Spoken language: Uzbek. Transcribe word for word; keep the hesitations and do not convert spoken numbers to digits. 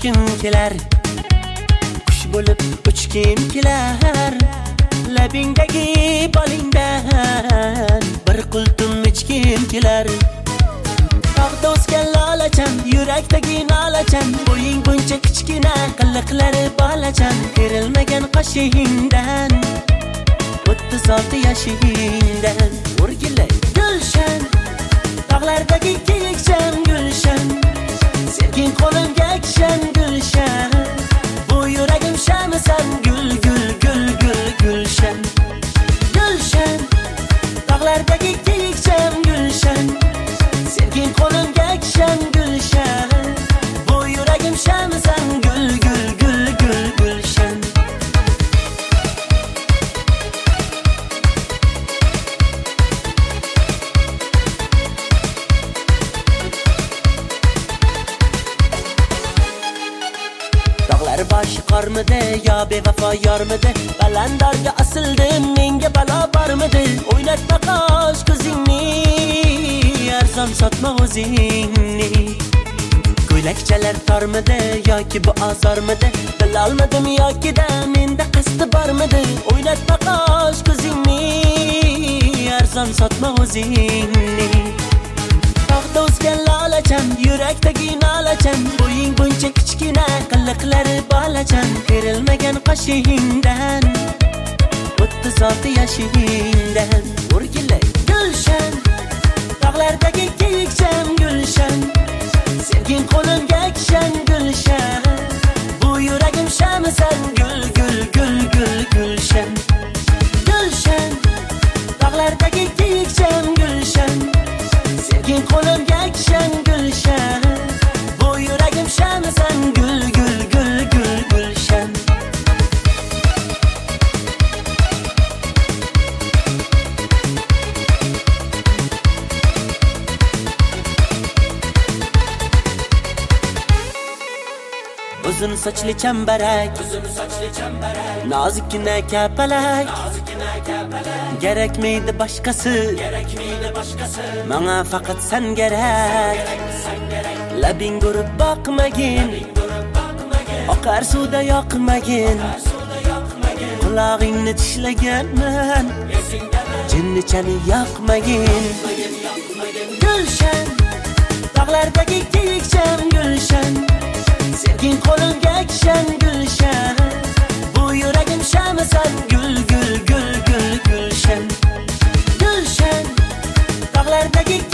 uchgim kelar, qush bo'lib uchgim kelar. Labingdagi bolingdan bir qultum ichgim kelar. Tog'da o'sgan lolachan, yurakdagi nolachan, bo'ying buncha kichkina, qiliqlari bolachan. Kerilmagan qoshingdan, o'ttiz olti yoshingdan o'rgilay gulshan. Tog'lardagi kiyikchan gulshan, sevging qo'limga kishan gulshan. Bu yuragim shamisan gul gul gul gul gulshan. Gulshan, tog'lardagi kiyikchan gulshan, sevging qo'limga kishan gulshan. Bu yuragim shamisan gul gul gul gul gulshan. Dağlar başı qarmidi, yo bevafo yormidi? Balandorga osildim, menga balo bormidi? O'ynatma qosh ko'zingni, arzon sotma o'zingni. Ko'ylakchalar tormidi yoki bu ozormidi? Bilolmadim yoki da menda qasdi bormidi? O'ynatma qosh ko'zingni, arzon sotma o'zingni. Tog'da o'sgan lolachan, yurakdagi nolachan, bo'ying buncha kichkina, qiliqlari bolachan. Kerilmagan qoshingdan, o'ttiz olti yoshingdan o'rgilay gulshan. Tog'lardagi kiyikchan gulshan, sevging qo'limga kishan gulshan. Bu yuragim shamisan gul gul gul gul gulshan. Gulshan, tog'lardagi kiyikchan gulshan, sevging qo'limga kishan gulshan. Bu yuragim shamisan gul gul gul gul gulshan. Uzun sochli chambarak, uzun sochli chambarak, nozikkina kapalak, nozikkina kapalak. Kerakmaydi boshqasi, kerakmaydi boshqasi. Menga faqat sen kerak, sen kerak. Labing urib boqmagin, oqar suvda yoqmagin, qulog'ingni tishlaganman, jinnichani yoqmagin. Gulshan, tog'lardagi kiyikchan gulshan, sevging qo'limga kishan gulshan. Bu yuragim shamisan gul gul gul gul gulshan. Gulshan, tog'lardagi